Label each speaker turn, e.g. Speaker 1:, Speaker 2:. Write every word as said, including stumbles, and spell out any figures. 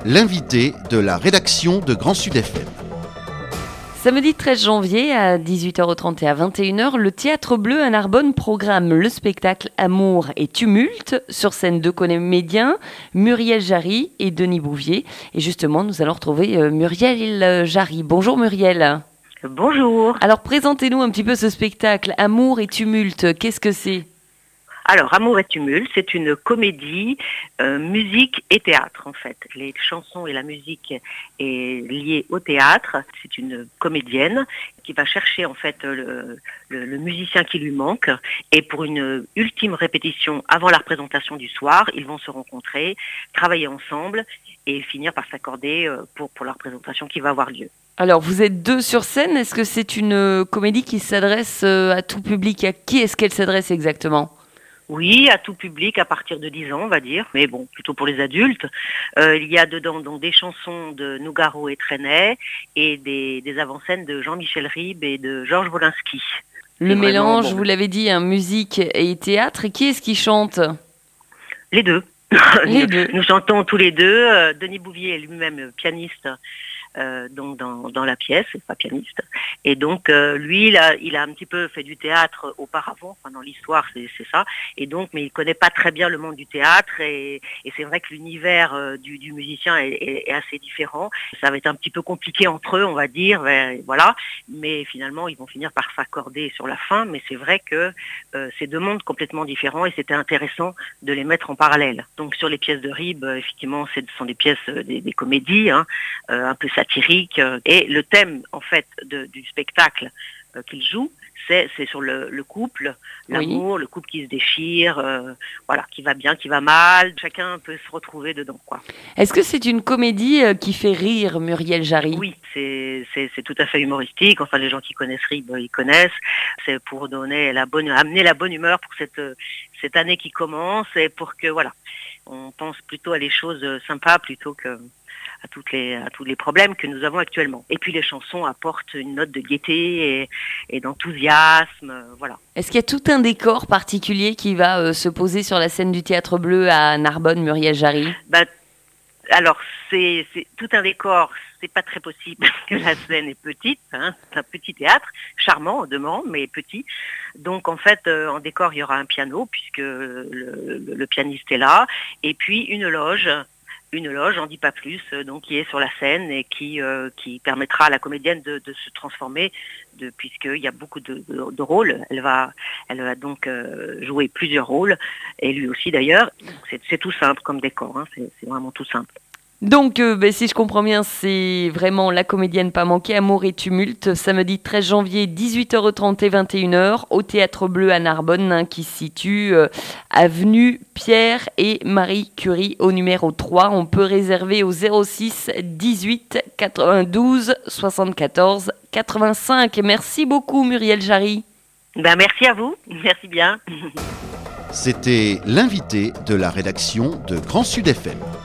Speaker 1: l'invité de la rédaction de Grand Sud F M.
Speaker 2: Samedi treize janvier à dix-huit heures trente et à vingt et une heures, le Théâtre Bleu à Narbonne programme le spectacle Amour et tumulte. Sur scène, deux comédiens, Muriel Jarry et Denis Bouvier. Et justement, nous allons retrouver euh, Muriel Jarry. Bonjour Muriel.
Speaker 3: Bonjour.
Speaker 2: Alors présentez-nous un petit peu ce spectacle Amour et tumulte. Qu'est-ce que c'est ?
Speaker 3: Alors, Amour et tumulte, c'est une comédie, euh, musique et théâtre en fait. Les chansons et la musique est liée au théâtre. C'est une comédienne qui va chercher en fait le, le, le musicien qui lui manque. Et pour une ultime répétition avant la représentation du soir, ils vont se rencontrer, travailler ensemble et finir par s'accorder pour, pour la représentation qui va avoir lieu.
Speaker 2: Alors, vous êtes deux sur scène. Est-ce que c'est une comédie qui s'adresse à tout public ? À qui est-ce qu'elle s'adresse exactement ?
Speaker 3: Oui, à tout public, à partir de dix ans, on va dire, mais bon, plutôt pour les adultes. Euh, il y a dedans donc des chansons de Nougaro et Trenet et des, des avant-scènes de Jean-Michel Ribes et de Georges Wolinski.
Speaker 2: Le
Speaker 3: C'est
Speaker 2: mélange,
Speaker 3: bon.
Speaker 2: vous l'avez dit, hein, musique et théâtre. Et qui est-ce qui chante ?
Speaker 3: Les deux.
Speaker 2: Les deux.
Speaker 3: Nous chantons tous les deux. Euh, Denis Bouvier est lui-même pianiste. Euh, donc dans, dans la pièce, c'est pas pianiste. Et donc euh, lui, il a, il a un petit peu fait du théâtre auparavant, enfin, dans l'histoire, c'est, c'est ça. Et donc, mais il connaît pas très bien le monde du théâtre. Et, et c'est vrai que l'univers euh, du, du musicien est, est, est assez différent. Ça va être un petit peu compliqué entre eux, on va dire, mais, voilà. Mais finalement, ils vont finir par s'accorder sur la fin. Mais c'est vrai que euh, c'est deux mondes complètement différents et c'était intéressant de les mettre en parallèle. Donc sur les pièces de Ribes, euh, effectivement, ce sont des pièces, euh, des, des comédies, hein, euh, un peu satirique, et le thème en fait de, du spectacle euh, qu'il joue, c'est, c'est sur le, le couple, l'amour, oui. Le couple qui se déchire, euh, voilà, qui va bien, qui va mal, chacun peut se retrouver dedans, quoi.
Speaker 2: Est-ce que c'est une comédie euh, qui fait rire Muriel Jarry ?
Speaker 3: Oui, c'est, c'est, c'est tout à fait humoristique. Enfin, les gens qui connaissent Ribes, ils connaissent. C'est pour donner la bonne, amener la bonne humeur pour cette cette année qui commence et pour que voilà, on pense plutôt à les choses sympas plutôt que à toutes les à tous les problèmes que nous avons actuellement. Et puis les chansons apportent une note de gaieté et, et d'enthousiasme, euh, voilà.
Speaker 2: Est-ce qu'il y a tout un décor particulier qui va euh, se poser sur la scène du Théâtre Bleu à Narbonne, Muriel Jarry ?
Speaker 3: Bah, alors c'est, c'est tout un décor. C'est pas très possible parce que la scène est petite, hein, c'est un petit théâtre, charmant au demeurant, mais petit. Donc en fait, euh, en décor, il y aura un piano puisque le, le, le pianiste est là, et puis une loge. Une loge, j'en dis pas plus, euh, donc qui est sur la scène et qui euh, qui permettra à la comédienne de, de se transformer, de, puisqu'il y a beaucoup de, de, de rôles. Elle va, elle va donc euh, jouer plusieurs rôles, et lui aussi d'ailleurs. C'est, c'est tout simple comme décor, hein, c'est, c'est vraiment tout simple.
Speaker 2: Donc, euh, ben, si je comprends bien, c'est vraiment la comédienne pas manquée, Amour et tumulte, samedi treize janvier, dix-huit heures trente et vingt et une heures, au Théâtre Bleu à Narbonne, hein, qui se situe euh, avenue Pierre et Marie Curie au numéro trois. On peut réserver au zéro six dix-huit quatre-vingt-douze soixante-quatorze quatre-vingt-cinq. Merci beaucoup Muriel Jarry.
Speaker 3: Ben, merci à vous, merci bien.
Speaker 1: C'était l'invité de la rédaction de Grand Sud F M.